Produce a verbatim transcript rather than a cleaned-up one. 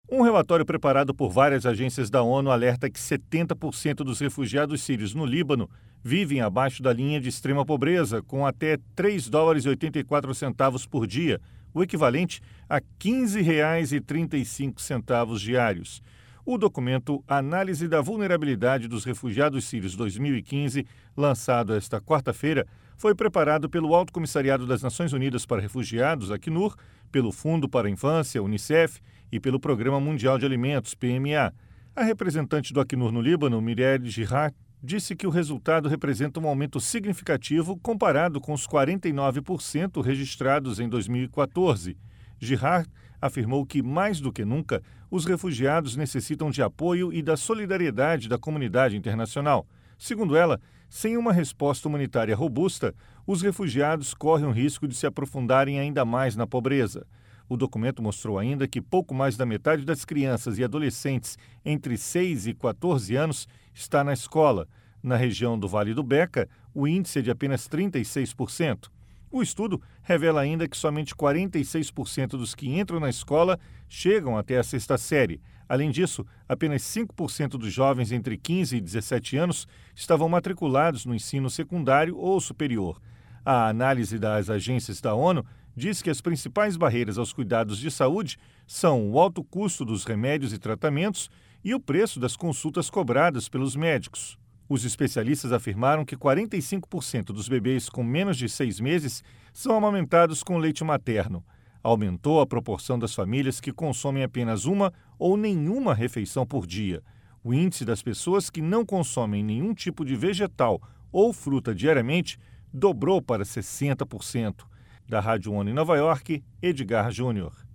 Um relatório preparado por várias agências da ONU alerta que setenta por cento dos refugiados sírios no Líbano vivem abaixo da linha de extrema pobreza, com até três dólares e oitenta e quatro centavos por dia, o equivalente a quinze reais e trinta e cinco centavos diários. O documento Análise da Vulnerabilidade dos Refugiados Sírios dois mil e quinze, lançado esta quarta-feira, foi preparado pelo Alto Comissariado das Nações Unidas para Refugiados, Acnur, pelo Fundo para a Infância, Unicef, e pelo Programa Mundial de Alimentos, P M A. A representante do Acnur no Líbano, Mireille Girard, disse que o resultado representa um aumento significativo comparado com os quarenta e nove por cento registrados em dois mil e quatorze. Girard afirmou que, mais do que nunca, os refugiados necessitam de apoio e da solidariedade da comunidade internacional. Segundo ela, sem uma resposta humanitária robusta, os refugiados correm o risco de se aprofundarem ainda mais na pobreza. O documento mostrou ainda que pouco mais da metade das crianças e adolescentes entre seis e quatorze anos está na escola. Na região do Vale do Beca, o índice é de apenas trinta e seis por cento. O estudo revela ainda que somente quarenta e seis por cento dos que entram na escola chegam até a sexta série. Além disso, apenas cinco por cento dos jovens entre quinze e dezessete anos estavam matriculados no ensino secundário ou superior. A análise das agências da ONU diz que as principais barreiras aos cuidados de saúde são o alto custo dos remédios e tratamentos e o preço das consultas cobradas pelos médicos. Os especialistas afirmaram que quarenta e cinco por cento dos bebês com menos de seis meses são amamentados com leite materno. Aumentou a proporção das famílias que consomem apenas uma ou nenhuma refeição por dia. O índice das pessoas que não consomem nenhum tipo de vegetal ou fruta diariamente dobrou para sessenta por cento. Da Rádio ONU em Nova York, Edgar Júnior.